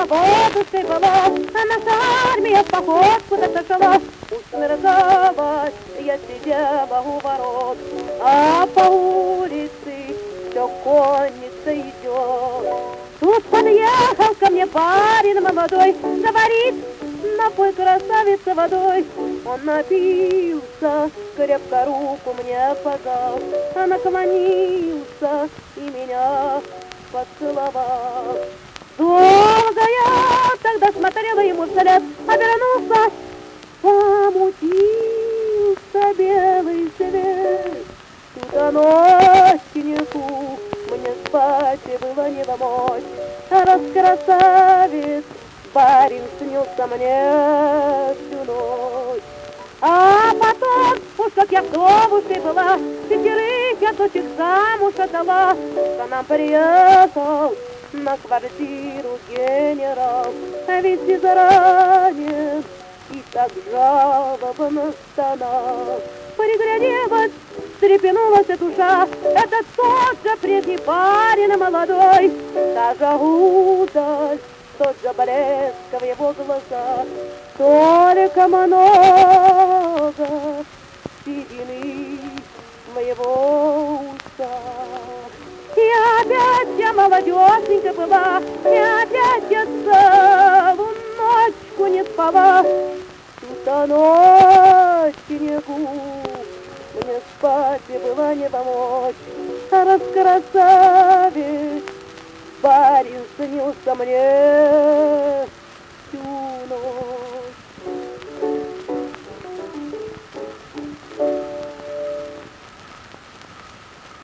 бабушкой была, а наша армия в поход куда-то шла. Усмеркалась, я сидела у ворот, а по улице все конница идет. Тут подъехал ко мне парень молодой, говорит: напой, красавица, водой. Он напился, крепко руку мне пожал, а наклонился и меня поцеловал. Долго я тогда смотрела ему вслед, обернулся, помутился белый свет. Тут оно снегу, мне спать было не помочь, а раз красавец парень снился мне всю ночь. А потом, уж как я вдовушкой была, 5 я дочек замуж отдала, к нам приехал на квартиру генерал, а ведь изранен и так жалобно стонал. Пригляделась, встрепенулась душа, это тот же прежний парень молодой, та же удаль, тот же блеск в его глазах, только много седины моего уса. И опять я молодежненька была, и опять я целую ночку не спала. Тут оно снегу, мне спать было не помочь, а раз красавец парень снился мне